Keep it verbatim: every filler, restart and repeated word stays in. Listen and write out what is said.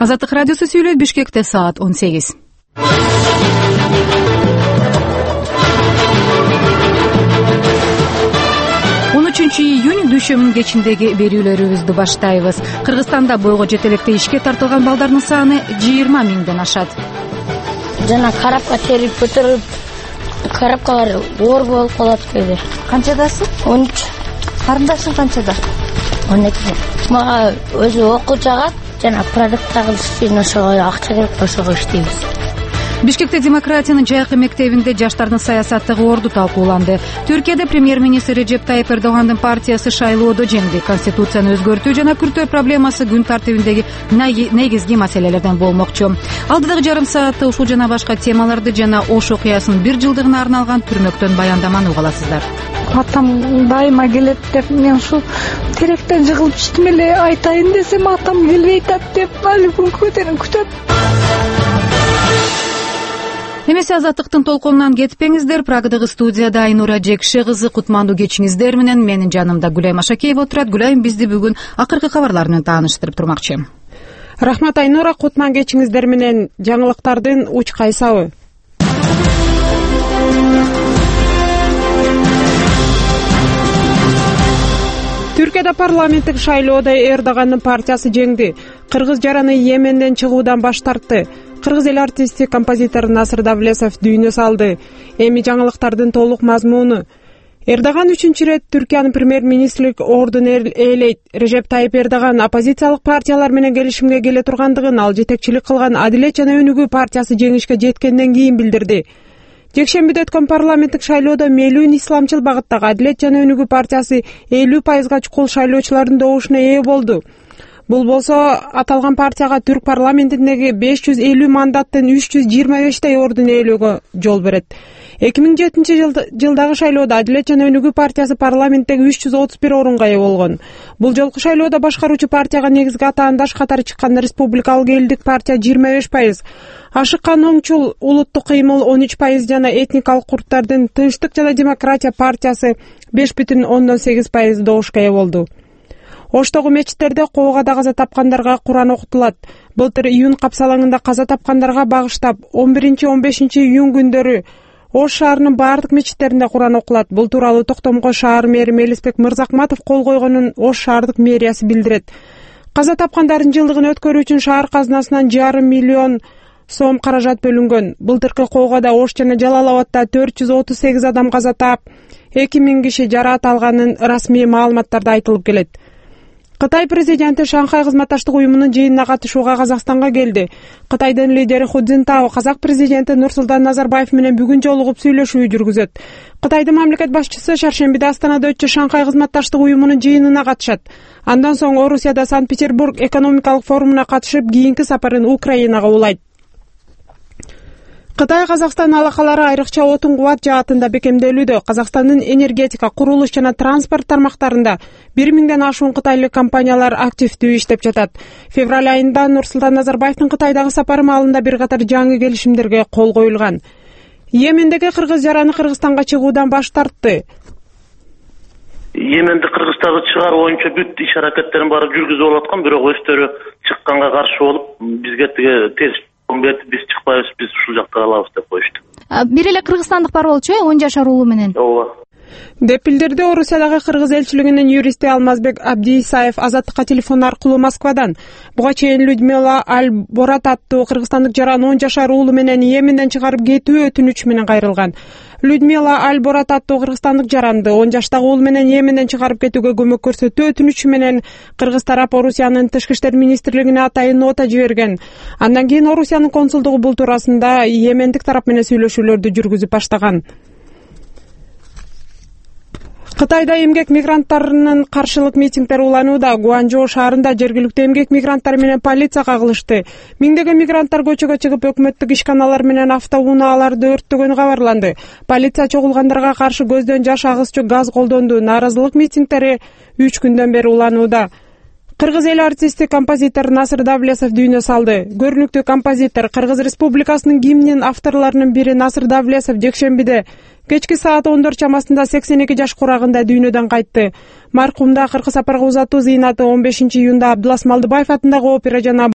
Азаттык радиосу сүйлөйт. Бишкекте саат он сегиз. он үчүнчү июнь дүйшөмүнүн кечиндеги берүүлөрүбүздү баштайбыз. Кыргызстанда бойго жетелекте ишке тартылган балдардын саны жыйырма миңден ашат. Жана карапка терип көтөрүп, карапкалар оор болуп калат кээде. Канчадасың? он үч. Карындашың канчада? он эки. Мага өзү окуу жагат, жана продукт кылыш үчүн ошого акча керек, ошого иштейбиз. Бишкекте демократиянын жайкы мектебинде жаштардын саясаттыгы орду талкууланды. Түркияда премьер-министр Режеп Тайып Эрдогандын партиясы шайлоодо жеңди. Конституцияны өзгөртүү жана күртөө проблемасы күн тартибиндеги негизги маселелерден болмокчу. Алдыдагы жарым саатта ушул жана башка темаларды жана Ош окуясынын бир жылдыгына арналган түрмөктөн баяндаманы уга аласыздар. Атам дайыма келет деп, мен ушул теректен жыгылып иштим эле, айтайын десем атам келбей атат деп, али күнкүдөн күтөт. Эмесе азаттыктын толкунунан кетпеңиздер. Прагадагы студияда Айнура Жекше кызы кутмандуу кечиңиздер менен, менин жанымда Гүлайым Ашакеева отурат. Гүлайым бизди бүгүн акыркы кабарлар менен тааныштырып турмакчы. Рахмат Айнура, кутман кечиңиздер менен жаңылыктардын уч кайсабы. Түркияда парламенттик шайлоодо Эрдогандын партиясы жеңди. Кыргыз жараны Йеменден чыгуудан баш тартты. Кыргыз эл артисти, композитор Насыр Давлесов дүйнө салды. Эми жаңылыктардын толук мазмуну. Эрдоган үчүнчү ирет Түркиянын премьер-министрлик ордун ээлейт. Режеп Тайып Эрдоган оппозициялык партиялар менен келишимге келе тургандыгын, ал жетекчилик кылган Адилет жана Өнүгүү партиясы жеңишке жеткенден кийин билдирди. Жекшембиде өткөн парламенттик шайлоодо мейлүүн исламчыл багыттагы Адилет жана Өнүгүү партиясы элүү пайызга чукул шайлоочулардын добушуна ээ болду. Бул болсо аталган партияга түрк парламентиндеги беш жүз элүү мандаттын үч жүз жыйырма бештей ордун ээлөөгө жол берет. эки миң жетинчи жылдагы шайлоодо Адилет жана Өнүгүү партиясы парламенттеги үч жүз отуз бир орунга ээ болгон. Бул жолку шайлоодо башкаруучу партияга негизги атаандаш катары чыккан Республикалык элдик партия жыйырма беш пайыз, Ашыккан оңчул улуттук кыймыл он үч пайыз жана этникалык курттардын Тынчтык жана демократия партиясы беш бүтүн ондон сегиз пайыз добушка ээ болду. Оштогу мечиттерде коогада каза тапкандарга Куран окутулат. Былтыр июнь капсалаңында каза тапкандарга багыштап он биринчи он бешинчи июнь күндөрү Ош шаарынын баардык мечиттеринде Куран окулат. Бул тууралуу Токтомго шаар мэри Мелисбек Мырзакматов кол койгонун Ош шаардык мэриясы билдирет. Каза тапкандардын жылдыгын өткөрүү үчүн шаар казынасынан жарым миллион сом каражат бөлүнгөн. Былтыркы коогада Ош жана Жалал Абадда төрт жүз отуз сегиз адам каза таап, эки миң киши жараат алганын расмий маалыматтарда айтылып келет. Кытай президенти Шанхай кызматташтык уюмунун жыйынына катышууга Казакстанга келди. Кытайдын лидери Ху Цзинтао казак президенти Нурсултан Назарбаев менен бүгүн жолугуп сүйлөшүү жүргүзөт. Кытайдын мамлекет башчысы шаршембиде Астанада өтчү Шанхай кызматташтык уюмунун жыйынына катышат. Андан соң Орусияда Санкт-Петербург экономикалык форумуна катышып, кийинки сапарын Украинага улайт. Кытай Казакстан алакалары айрыкча отун кубат жаатында бекемделүүдө. Казакстандын энергетика, курулуш жана транспорт тармактарында бир миңден ашуун кытайлык компаниялар активдүү иштеп жатат. Февраль айында Нурсултан Назарбаевдин Кытайдагы сапары маалында бир катар жаңы келишимдерге кол коюлган. Йемендеги кыргыз жараны Кыргызстанга чыгуудан баш тартты. Йеменди Кыргызстанга чыгаруу боюнча бүт иш аракеттерин баары жүргүзүп аткан, бирок өздөрү чыкканга каршы болуп, бизге тиги терс биз чыкпайбыз, биз ушул жакта калабыз деп коюшту. Бир эле кыргызстандык бар болчу э, он жашар уулу менен. Ооба. Деп билдирди Орусиядагы кыргыз элчилигинин юристи Алмазбек Абдиисаев азаттыкка телефон аркылуу Москвадан. Буга чейин Людмила Аль-Борат аттуу кыргызстандык жаран он жашар уулу менен Йеменден чыгарып кетүү өтүнүч менен кайрылган. Людмила Аль-Борат аттуу кыргызстандык жаранды он жаштагы уулу менен Йеменден чыгарып кетүүгө көмөк көрсөтүү өтүнүчү менен кыргыз тарап Орусиянын тышкы иштер министрлигине атайын нота жиберген. Андан кийин Орусиянын консулдугу бул туурасында Йемендик тарап менен сүйлөшүүлөрдү жүргүзүп баштаган. Кытайда эмгек мигранттарынын каршылык митингдер уланууда. Гуанчжоу шаарында жергиликтүү эмгек мигранттары менен полиция кагылышты. Миңдеген мигранттар көчөгө чыгып өкмөттүк ишканалар менен автоунааларды өрттөгөнү кабарланды. Полиция чогулгандарга каршы көздөн жаш агызчу газ колдонду. Нааразылык митингдери үч күндөн бери уланууда. Кыргыз эл артисти, композитор Насыр Давлесов дүйнө салды. Көрүнүктүү композитор, Кыргыз Республикасынын гимнинин авторлорунун бири Насыр Давлесов жекшембиде кечки саат он төрт чамасында сексен эки жаш курагында дүйнөдөн кайтты. Маркумда акыркы сапарга узатуу зыйнаты он бешинчи июнда Абдулас Малдыбаев атындагы опера жана